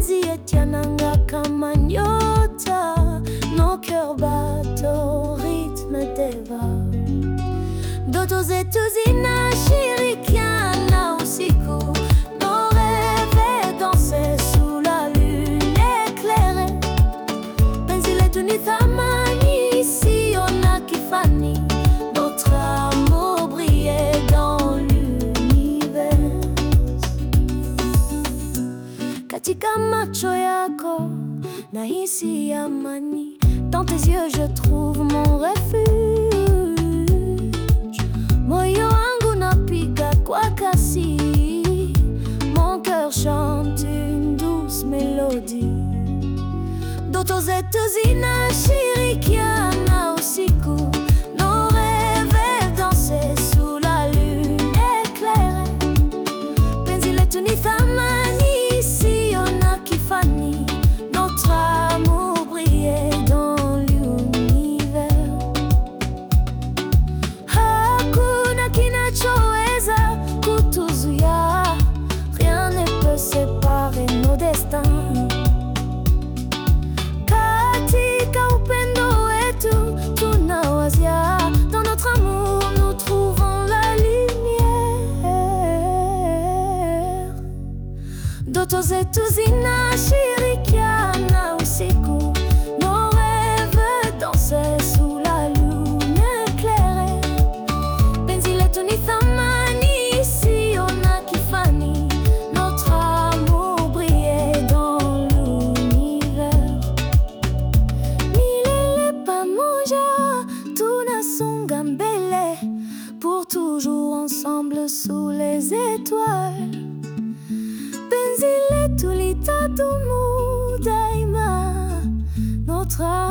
mapenzi yetu yanang'aa kama nyota, nos cœurs battent au rythme des vagues. Ndoto zetu zinashirikiana usiku, nos rêves dansent sous la lune éclairée. Penzi letu ni thamani isiyo na kifani, notre amour brille dans l'univers. Katika macho yako nahisi amani, dans tes yeux je trouve mon refuge. Moyo wangu napiga kwa kasi, mon cœur chante une douce mélodie. Ndoto zetu zinashirikiana usiku, nos rêves dansent sous la lune éclairée. Penzi letu ni thamani isiyo na kifani, notre amour brille dans l'univers. Hakuna kinachoweza kutuzuia, rien ne peut séparer nos destins. Katika upendo wetu tunawazia, dans notre amour nous trouvons la lumière. Ndoto zetu zinashirikiana usiku, nos rêves dansent sous la lune éclairée. Penzi letu ni thamani isiyo na kifani, notre amour brille dans l'univers. Milele pamoja tunasonga mbele, pour toujours ensemble sous les étoiles. Penzi letu litadumu daima, notre